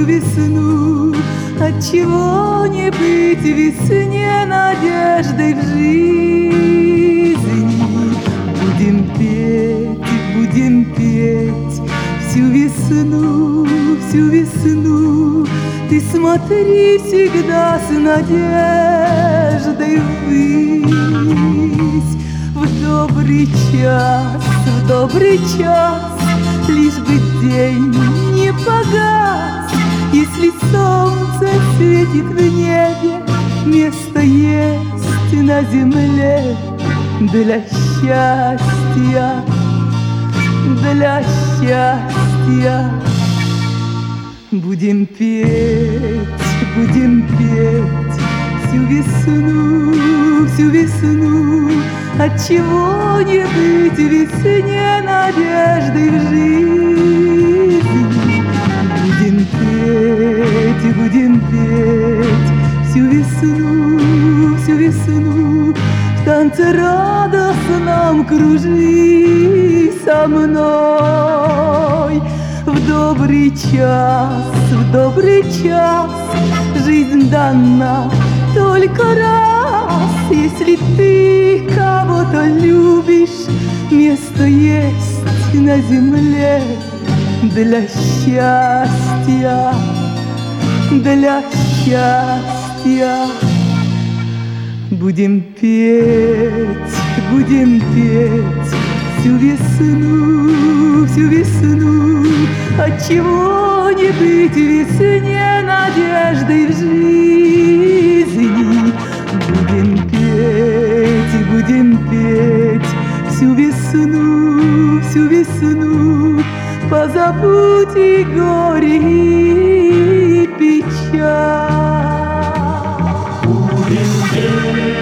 всю весну. Отчего не быть весне надеждой в жизни? Будем петь всю весну, всю весну. Ты смотри всегда с надеждой ввысь. В добрый час, лишь бы день не погас. Если солнце светит в небе, место есть на земле для счастья, для счастья. Будем петь всю весну, всю весну. Отчего не быть весне надеждой в жизни? Будем петь всю весну, всю весну. В танце радостном кружи со мной. В добрый час жизнь дана только раз. Если ты кого-то любишь, место есть на земле для счастья, для счастья. Будем петь всю весну, всю весну. Отчего не быть весне надеждой в жизни? Будем петь всю весну, всю весну. Позабудь и горе, и печаль. Будем петь